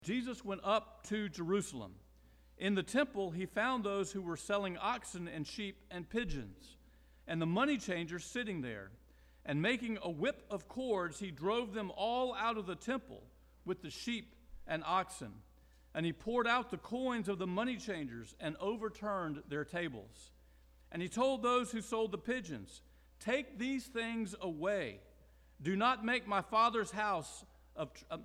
Jesus went up to Jerusalem. In the temple, he found those who were selling oxen and sheep and pigeons, and the money changers sitting there. And making a whip of cords, he drove them all out of the temple with the sheep and oxen. And he poured out the coins of the money changers and overturned their tables. And he told those who sold the pigeons, "Take these things away. Do not make my Father's house a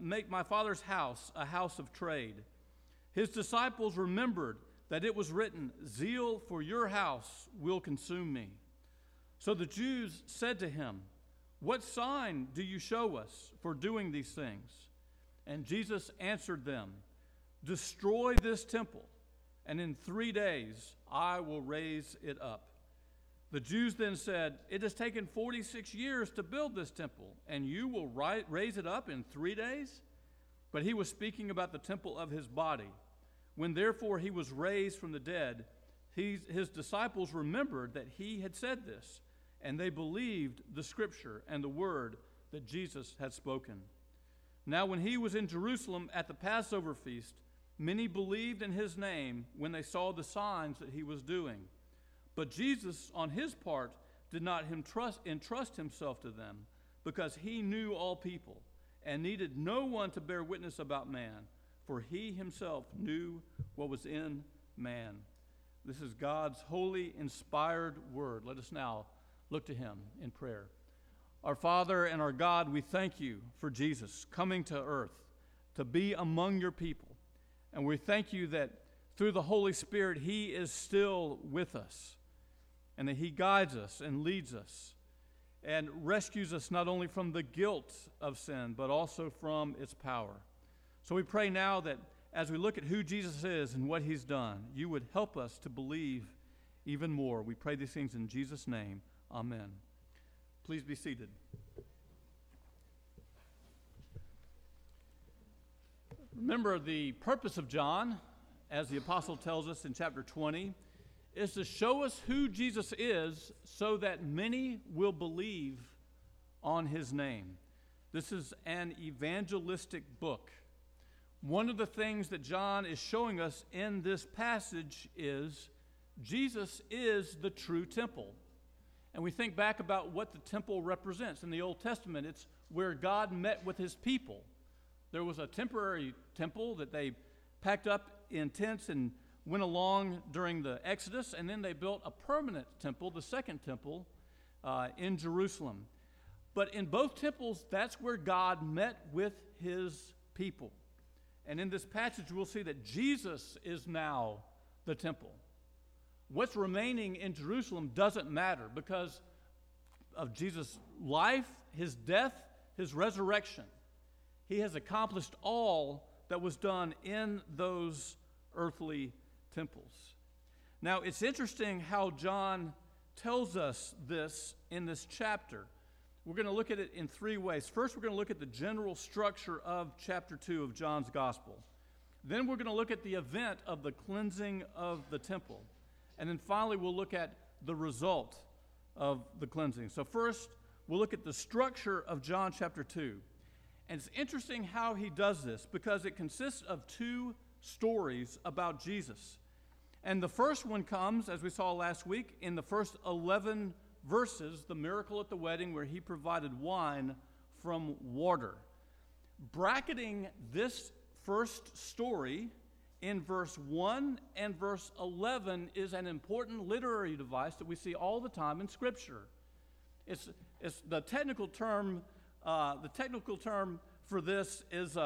house of trade." His disciples remembered that it was written, "Zeal for your house will consume me." So the Jews said to him, "What sign do you show us for doing these things?" And Jesus answered them, "Destroy this temple, and in 3 days I will raise it up." The Jews then said, "It has taken 46 years to build this temple, and you will raise it up in 3 days?" But he was speaking about the temple of his body. When therefore he was raised from the dead, his disciples remembered that he had said this, and they believed the scripture and the word that Jesus had spoken. Now when he was in Jerusalem at the Passover feast, many believed in his name when they saw the signs that he was doing. But Jesus, on his part, did not entrust himself to them, because he knew all people, and needed no one to bear witness about man, for he himself knew what was in man. This is God's holy, inspired word. Let us now look to him in prayer. Our Father and our God, we thank you for Jesus coming to earth to be among your people. And we thank you that through the Holy Spirit, he is still with us, and that he guides us and leads us and rescues us not only from the guilt of sin, but also from its power. So we pray now that as we look at who Jesus is and what he's done, you would help us to believe even more. We pray these things in Jesus' name. Amen. Please be seated. Remember, the purpose of John, as the apostle tells us in chapter 20, is to show us who Jesus is so that many will believe on his name. This is an evangelistic book. One of the things that John is showing us in this passage is Jesus is the true temple. And we think back about what the temple represents. In the Old Testament, it's where God met with his people. There was a temporary temple that they packed up in tents and went along during the Exodus, and then they built a permanent temple, the second temple, in Jerusalem. But in both temples, that's where God met with his people. And in this passage, we'll see that Jesus is now the temple. What's remaining in Jerusalem doesn't matter because of Jesus' life, his death, his resurrection. He has accomplished all that was done in those earthly temples. Now, it's interesting how John tells us this in this chapter. We're going to look at it in 3 ways. First, we're going to look at the general structure of chapter 2 of John's gospel. Then we're going to look at the event of the cleansing of the temple. And then finally, we'll look at the result of the cleansing. So first, we'll look at the structure of John chapter 2. And it's interesting how he does this because it consists of 2 stories about Jesus. And the first one comes, as we saw last week, in the first 11 verses, the miracle at the wedding where he provided wine from water. Bracketing this first story in verse 1 and verse 11 is an important literary device that we see all the time in Scripture. It's the technical term. The technical term for this is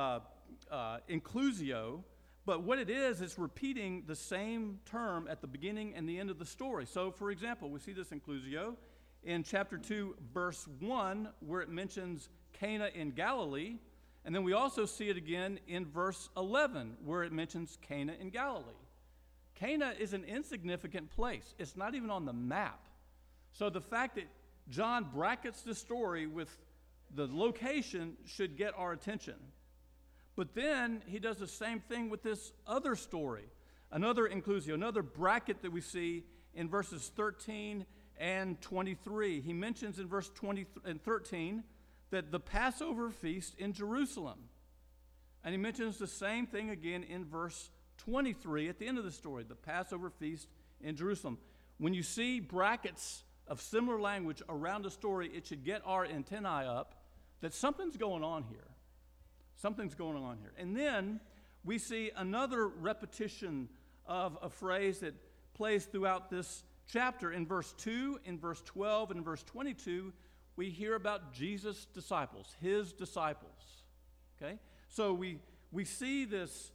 inclusio, but what it is repeating the same term at the beginning and the end of the story. So, for example, we see this inclusio in chapter 2, verse 1, where it mentions Cana in Galilee. And then we also see it again in verse 11, where it mentions Cana in Galilee. Cana is an insignificant place. It's not even on the map. So the fact that John brackets the story with the location should get our attention. But then he does the same thing with this other story, another inclusio, another bracket that we see in verses 13 and 23. He mentions in verse 20 and 13 that the Passover feast in Jerusalem. And he mentions the same thing again in verse 23 at the end of the story, the Passover feast in Jerusalem. When you see brackets of similar language around a story, it should get our antennae up that something's going on here. Something's going on here. And then we see another repetition of a phrase that plays throughout this chapter. In verse 2, in verse 12, and in verse 22, we hear about Jesus' disciples, his disciples. Okay? So we see this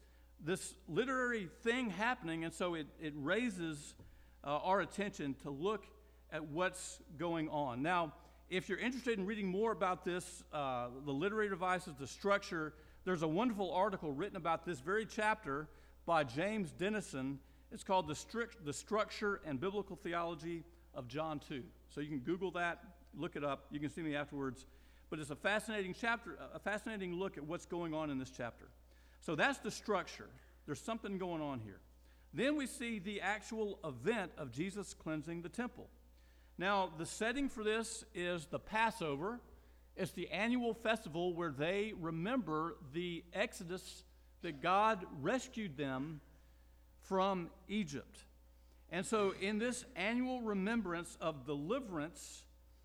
literary thing happening, and so it raises our attention to look at what's going on. Now, if you're interested in reading more about this, the literary devices, the structure, there's a wonderful article written about this very chapter by James Dennison. It's called The Structure and Biblical Theology of John 2. So you can Google that, look it up. You can see me afterwards. But it's a fascinating chapter, a fascinating look at what's going on in this chapter. So that's the structure. There's something going on here. Then we see the actual event of Jesus cleansing the temple. Now, the setting for this is the Passover. It's the annual festival where they remember the Exodus that God rescued them from Egypt. And so in this annual remembrance of deliverance,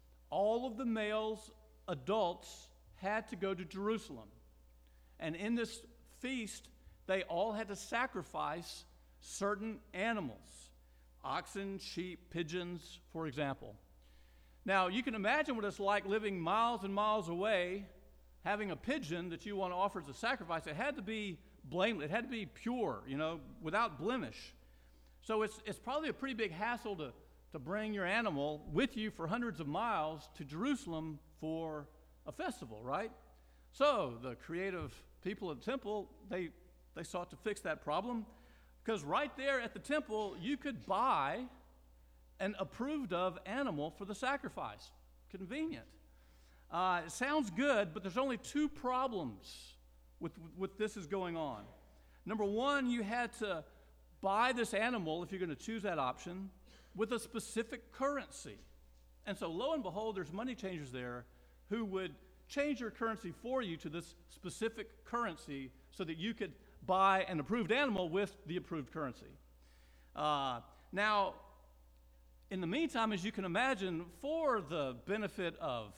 all of the males, adults, had to go to Jerusalem. And in this feast, they all had to sacrifice certain animals, oxen, sheep, pigeons, for example. Now, you can imagine what it's like living miles and miles away, having a pigeon that you want to offer as a sacrifice. It had to be blameless. It had to be pure, without blemish. So it's probably a pretty big hassle to bring your animal with you for hundreds of miles to Jerusalem for a festival, right? So the creative people at the temple, they sought to fix that problem, because right there at the temple, you could buy an approved of animal for the sacrifice. Convenient. It sounds good, but there's only two problems with this is going on. Number one, you had to buy this animal, if you're going to choose that option, with a specific currency. And so lo and behold, there's money changers there who would change your currency for you to this specific currency so that you could buy an approved animal with the approved currency. Now, in the meantime, as you can imagine, for the benefit of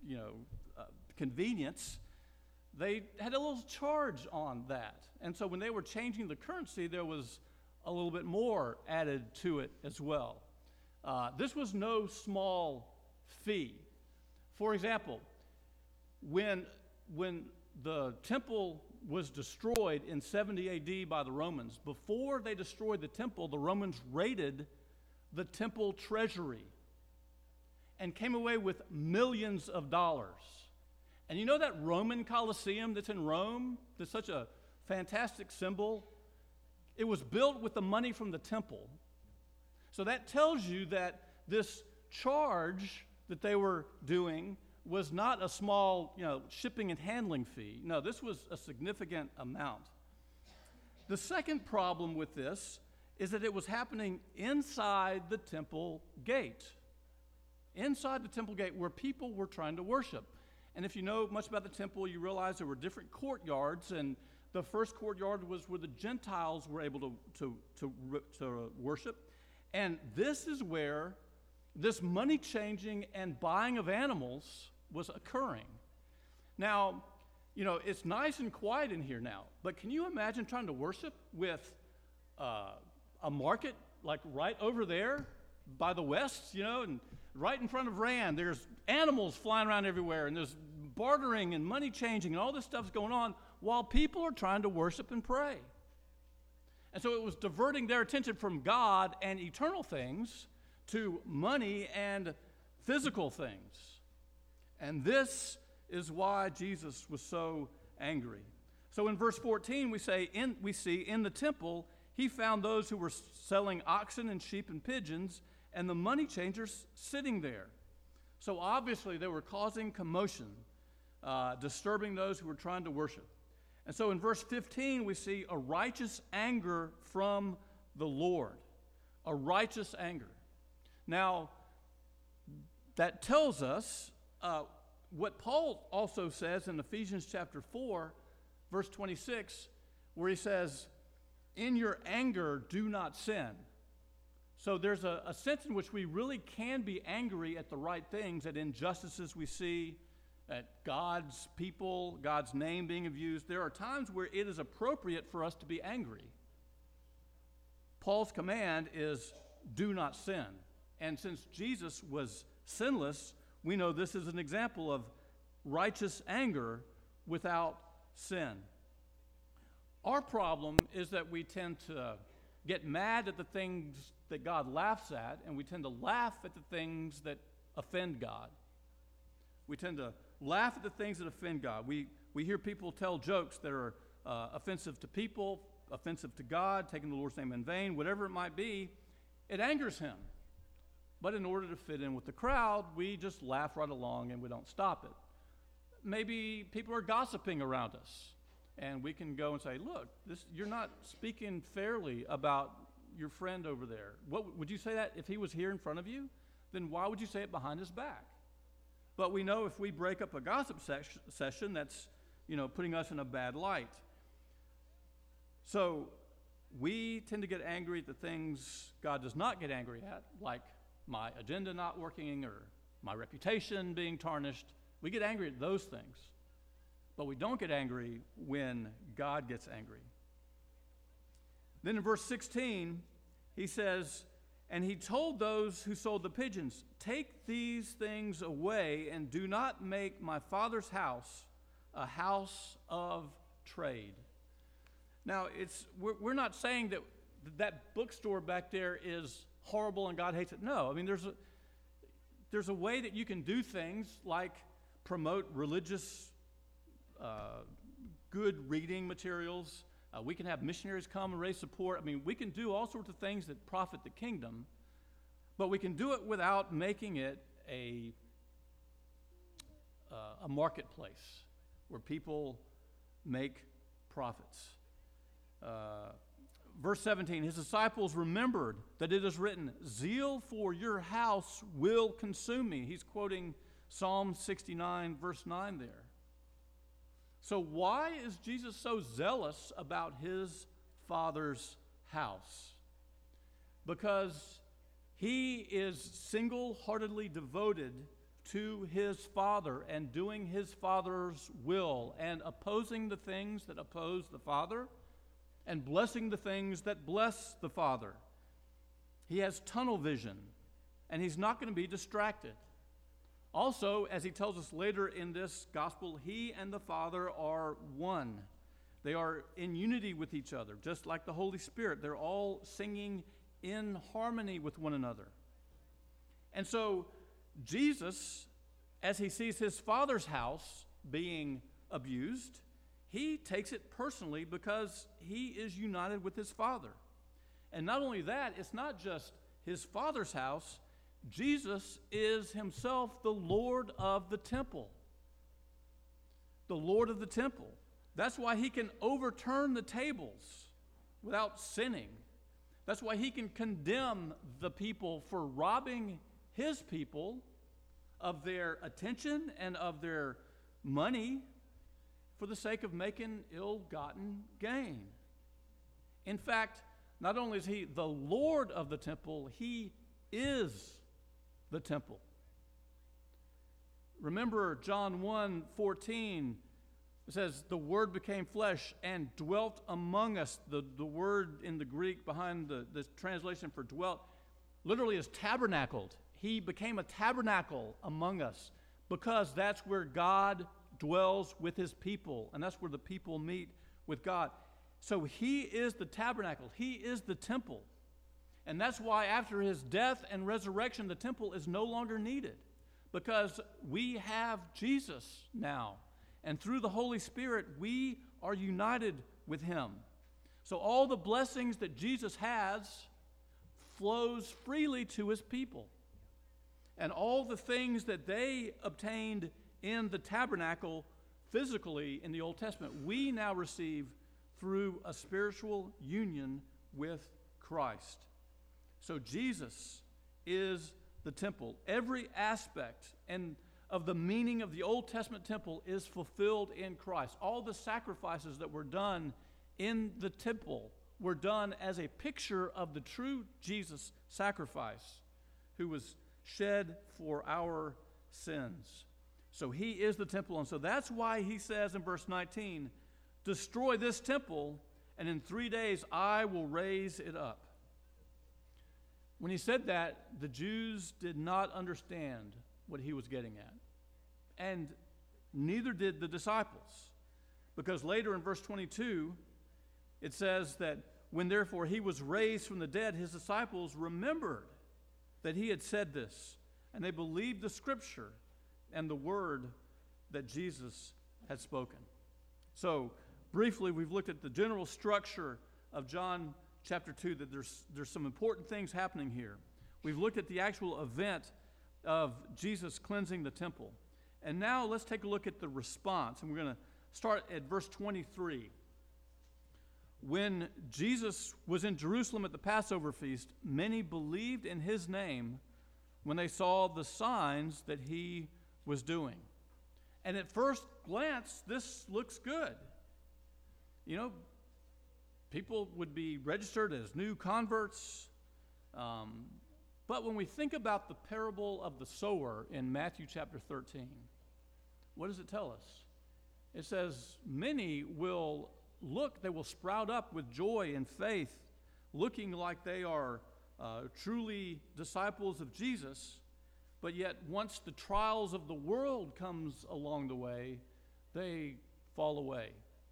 convenience, they had a little charge on that. And so when they were changing the currency, there was a little bit more added to it as well. This was no small fee. For example, when the temple was destroyed in 70 AD by the Romans, before they destroyed the temple, the Romans raided the temple treasury and came away with millions of dollars. And you know that Roman Colosseum that's in Rome, that's such a fantastic symbol? It was built with the money from the temple. So that tells you that this charge that they were doing was not a small, shipping and handling fee. No, this was a significant amount. The second problem with this is that it was happening inside the temple gate. Inside the temple gate where people were trying to worship. And if you know much about the temple, you realize there were different courtyards, and the first courtyard was where the Gentiles were able to worship. And this is where this money changing and buying of animals was occurring. Now, it's nice and quiet in here now, but can you imagine trying to worship with a market like right over there by the west, and right in front of Rand, there's animals flying around everywhere, and there's bartering and money changing, and all this stuff's going on while people are trying to worship and pray. And so it was diverting their attention from God and eternal things to money and physical things. And this is why Jesus was so angry. So in verse 14, we see in the temple, he found those who were selling oxen and sheep and pigeons, and the money changers sitting there. So obviously they were causing commotion, disturbing those who were trying to worship. And so in verse 15, we see a righteous anger from the Lord. A righteous anger. Now, that tells us what Paul also says in Ephesians chapter 4, verse 26, where he says, in your anger, do not sin. So there's a sense in which we really can be angry at the right things, at injustices we see, at God's people, God's name being abused. There are times where it is appropriate for us to be angry. Paul's command is, do not sin. And since Jesus was sinless, we know this is an example of righteous anger without sin. Our problem is that we tend to get mad at the things that God laughs at, and we tend to laugh at the things that offend God. We tend to laugh at the things that offend God. We hear people tell jokes that are offensive to people, offensive to God, taking the Lord's name in vain, whatever it might be. It angers him. But in order to fit in with the crowd, we just laugh right along and we don't stop it. Maybe people are gossiping around us, and we can go and say, look, you're not speaking fairly about your friend over there. What would you say that if he was here in front of you? Then why would you say it behind his back? But we know if we break up a gossip session, that's, putting us in a bad light. So we tend to get angry at the things God does not get angry at, like my agenda not working or my reputation being tarnished. We get angry at those things. But we don't get angry when God gets angry. Then in verse 16, he says, and he told those who sold the pigeons, take these things away and do not make my Father's house a house of trade. Now, we're not saying that bookstore back there is horrible and God hates it. No, I mean, there's a way that you can do things like promote religious good reading materials. We can have missionaries come and raise support. I mean, we can do all sorts of things that profit the kingdom, but we can do it without making it a marketplace where people make profits. Verse 17, his disciples remembered that it is written, zeal for your house will consume me. He's quoting Psalm 69, verse 9 there. So why is Jesus so zealous about his Father's house? Because he is single-heartedly devoted to his Father and doing his Father's will and opposing the things that oppose the Father and blessing the things that bless the Father. He has tunnel vision, and he's not going to be distracted. Also, as he tells us later in this gospel, he and the Father are one. They are in unity with each other, just like the Holy Spirit. They're all singing in harmony with one another. And so Jesus, as he sees his Father's house being abused, he takes it personally because he is united with his Father. And not only that, it's not just his Father's house. Jesus is himself the Lord of the temple. The Lord of the temple. That's why he can overturn the tables without sinning. That's why he can condemn the people for robbing his people of their attention and of their money for the sake of making ill-gotten gain. In fact, not only is he the Lord of the temple, he is the temple. Remember John 1:14, it says, the Word became flesh and dwelt among us. The word in the Greek behind the translation for dwelt literally is tabernacled. He became a tabernacle among us because that's where God dwells with his people, and that's where the people meet with God. So he is the tabernacle. He is the temple. And that's why after his death and resurrection, the temple is no longer needed, because we have Jesus now. And through the Holy Spirit, we are united with him. So all the blessings that Jesus has flows freely to his people. And all the things that they obtained in the tabernacle physically in the Old Testament, we now receive through a spiritual union with Christ. So Jesus is the temple. Every aspect and of the meaning of the Old Testament temple is fulfilled in Christ. All the sacrifices that were done in the temple were done as a picture of the true Jesus sacrifice who was shed for our sins. So he is the temple. And so that's why he says in verse 19, destroy this temple, and in 3 days I will raise it up. When he said that, the Jews did not understand what he was getting at. And neither did the disciples. Because later in verse 22, it says that when therefore he was raised from the dead, his disciples remembered that he had said this, and they believed the scripture and the word that Jesus had spoken. So, briefly, we've looked at the general structure of John chapter 2, that there's some important things happening here. We've looked at the actual event of Jesus cleansing the temple. And now let's take a look at the response, and we're going to start at verse 23. When Jesus was in Jerusalem at the Passover feast, many believed in his name when they saw the signs that he was doing. And at first glance, this looks good. You know, people would be registered as new converts. But when we think about the parable of the sower in Matthew chapter 13, what does it tell us? It says, many will look, they will sprout up with joy and faith, looking like they are truly disciples of Jesus, but yet once the trials of the world comes along the way, they fall away.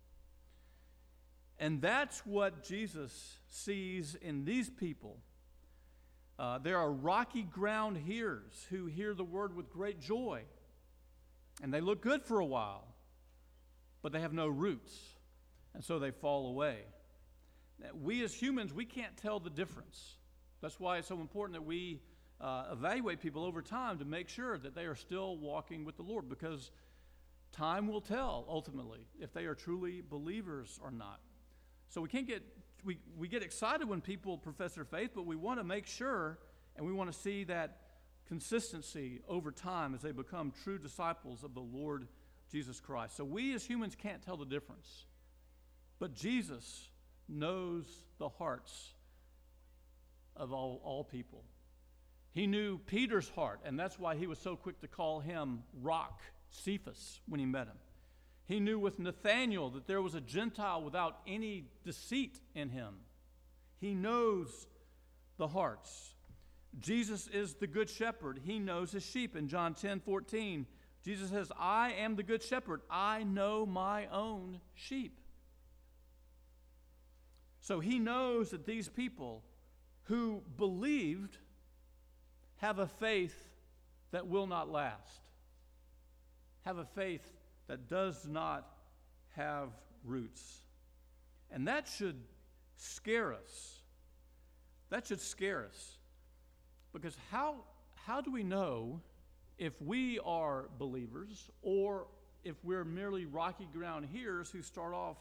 And that's what Jesus sees in these people. There are rocky ground hearers who hear the word with great joy, and they look good for a while, but they have no roots, and so they fall away. Now, we as humans, we can't tell the difference. That's why it's so important that we evaluate people over time to make sure that they are still walking with the Lord, because time will tell ultimately if they are truly believers or not. So we get excited when people profess their faith, but we want to make sure, and we want to see that consistency over time as they become true disciples of the Lord Jesus Christ. So we as humans can't tell the difference, but Jesus knows the hearts of all people. He knew Peter's heart, and that's why he was so quick to call him Rock, Cephas, when he met him. He knew with Nathanael that there was a Gentile without any deceit in him. He knows the hearts. Jesus is the good shepherd. He knows his sheep. In John 10:14, Jesus says, I am the good shepherd. I know my own sheep. So he knows that these people who believed have a faith that will not last, have a faith that does not have roots. And that should scare us. That should scare us. Because how do we know if we are believers or if we're merely rocky ground hearers who start off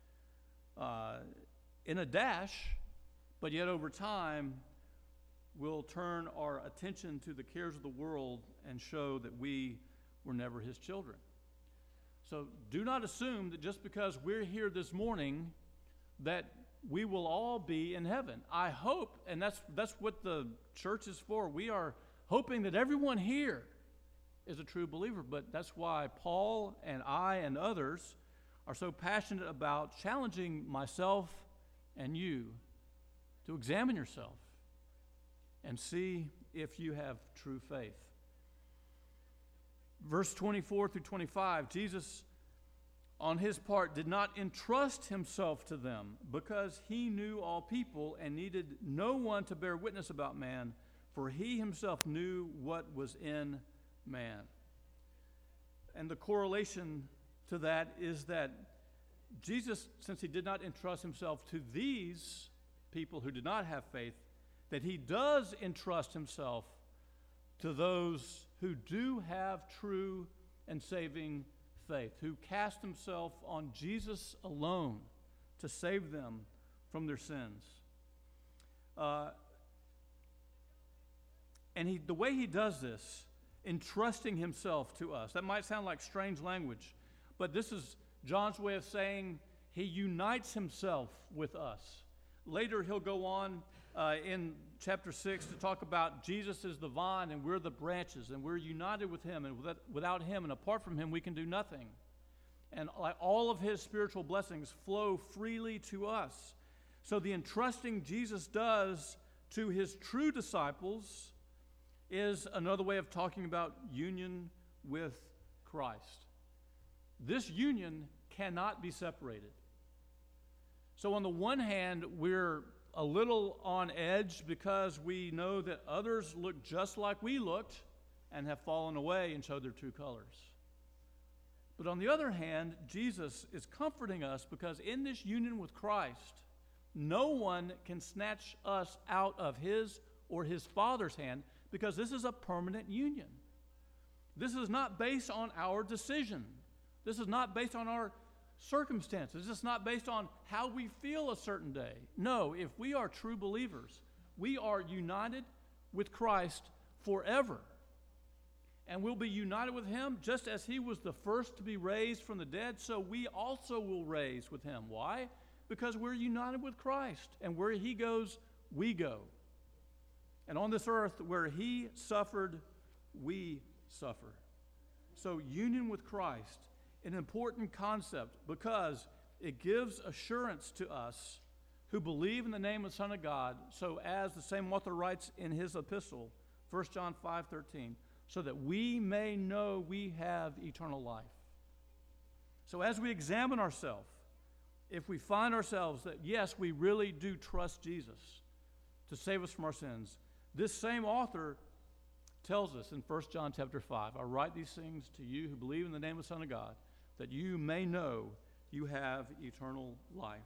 in a dash, but yet over time we'll turn our attention to the cares of the world and show that we were never his children? So do not assume that just because we're here this morning that we will all be in heaven. I hope, and that's what the church is for. We are hoping that everyone here is a true believer, but that's why Paul and I and others are so passionate about challenging myself and you to examine yourself and see if you have true faith. Verse 24 through 25, Jesus, on his part, did not entrust himself to them because he knew all people and needed no one to bear witness about man, for he himself knew what was in man. And the correlation to that is that Jesus, since he did not entrust himself to these people who did not have faith, that he does entrust himself to those who do have true and saving faith, who cast themselves on Jesus alone to save them from their sins. And the way he does this entrusting himself to us. That might sound like strange language, but this is John's way of saying he unites himself with us. Later, he'll go on in chapter 6 to talk about Jesus is the vine and we're the branches, and we're united with him, and without him and apart from him, we can do nothing. And like all of his spiritual blessings flow freely to us. So the entrusting Jesus does to his true disciples is another way of talking about union with Christ. This union cannot be separated. So on the one hand, we're a little on edge because we know that others look just like we looked and have fallen away and showed their true colors. But on the other hand, Jesus is comforting us because in this union with Christ, no one can snatch us out of his or his Father's hand, because this is a permanent union. This is not based on our decision. This is not based on our circumstances. This is not based on how we feel a certain day. No, if we are true believers, we are united with Christ forever. And we'll be united with him just as he was the first to be raised from the dead, so we also will raise with him. Why? Because we're united with Christ, and where he goes, we go. And on this earth, where he suffered, we suffer. So union with Christ, an important concept, because it gives assurance to us who believe in the name of the Son of God, so as the same author writes in his epistle, 1 John 5:13, so that we may know we have eternal life. So as we examine ourselves, if we find ourselves that, yes, we really do trust Jesus to save us from our sins, this same author tells us in 1 John chapter 5, I write these things to you who believe in the name of the Son of God, that you may know you have eternal life.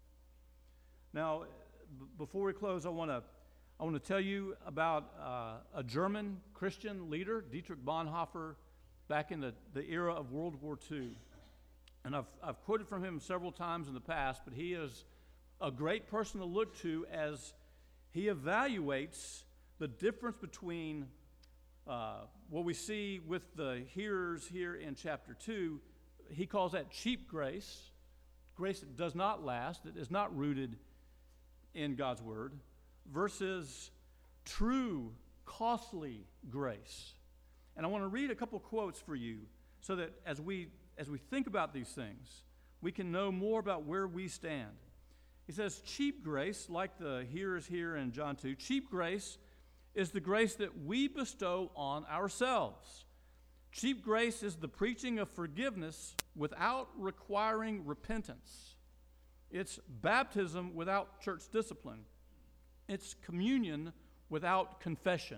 Now, before we close, I want to tell you about a German Christian leader, Dietrich Bonhoeffer, back in the era of World War II. And I've quoted from him several times in the past, but he is a great person to look to as he evaluates the difference between what we see with the hearers here in chapter 2. He calls that cheap grace, grace that does not last, that is not rooted in God's word, versus true, costly grace. And I want to read a couple quotes for you so that as we think about these things, we can know more about where we stand. He says, cheap grace, like the hearers here in John 2, cheap grace is the grace that we bestow on ourselves. Cheap grace is the preaching of forgiveness without requiring repentance. It's baptism without church discipline. It's communion without confession.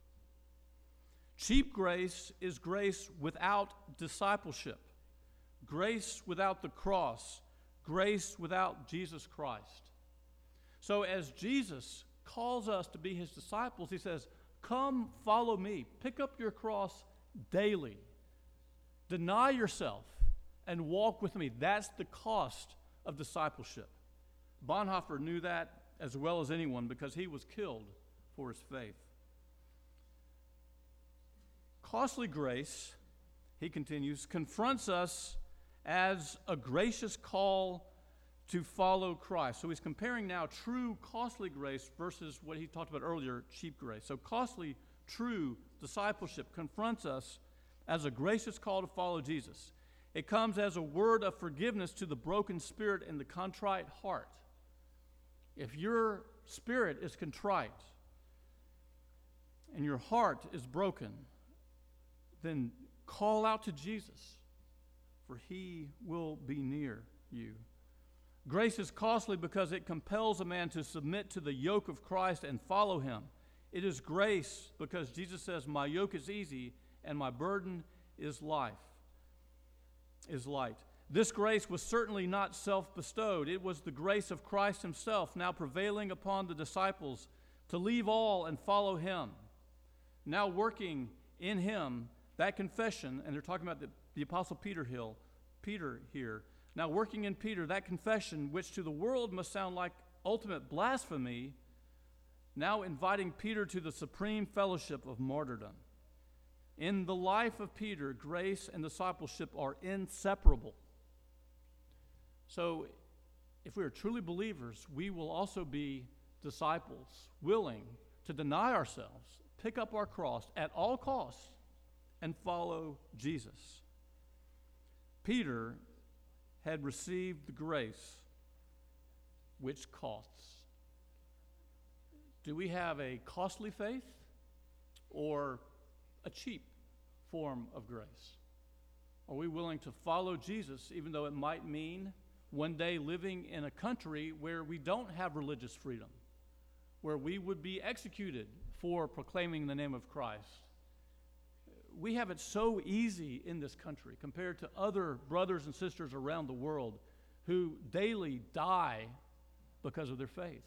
Cheap grace is grace without discipleship. Grace without the cross. Grace without Jesus Christ. So as Jesus calls us to be his disciples, he says, come follow me. Pick up your cross daily. Deny yourself and walk with me. That's the cost of discipleship. Bonhoeffer knew that as well as anyone because he was killed for his faith. Costly grace, he continues, confronts us as a gracious call to follow Christ. So he's comparing now true, costly grace versus what he talked about earlier, cheap grace. So costly, true discipleship confronts us as a gracious call to follow Jesus. It comes as a word of forgiveness to the broken spirit and the contrite heart. If your spirit is contrite and your heart is broken, then call out to Jesus, for he will be near you. Grace is costly because it compels a man to submit to the yoke of Christ and follow him. It is grace because Jesus says, my yoke is easy and my burden is light. This grace was certainly not self-bestowed. It was the grace of Christ himself now prevailing upon the disciples to leave all and follow him. Now working in him, that confession, and they're talking about the Apostle Peter here. Now working in Peter, that confession, which to the world must sound like ultimate blasphemy, now inviting Peter to the supreme fellowship of martyrdom. In the life of Peter, grace and discipleship are inseparable. So, if we are truly believers, we will also be disciples, willing to deny ourselves, pick up our cross at all costs, and follow Jesus. Peter had received the grace which costs. Do we have a costly faith or a cheap form of grace? Are we willing to follow Jesus even though it might mean one day living in a country where we don't have religious freedom, where we would be executed for proclaiming the name of Christ? We have it so easy in this country compared to other brothers and sisters around the world who daily die because of their faith.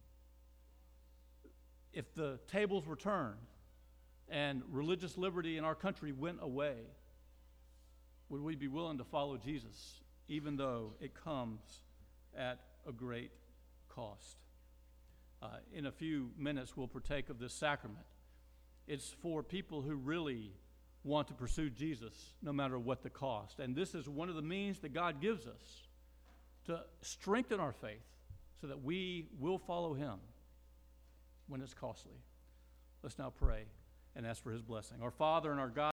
If the tables were turned and religious liberty in our country went away, would we be willing to follow Jesus even though it comes at a great cost? In a few minutes, we'll partake of this sacrament. It's for people who really want to pursue Jesus no matter what the cost. And this is one of the means that God gives us to strengthen our faith so that we will follow him when it's costly. Let's now pray and ask for his blessing. Our Father and our God,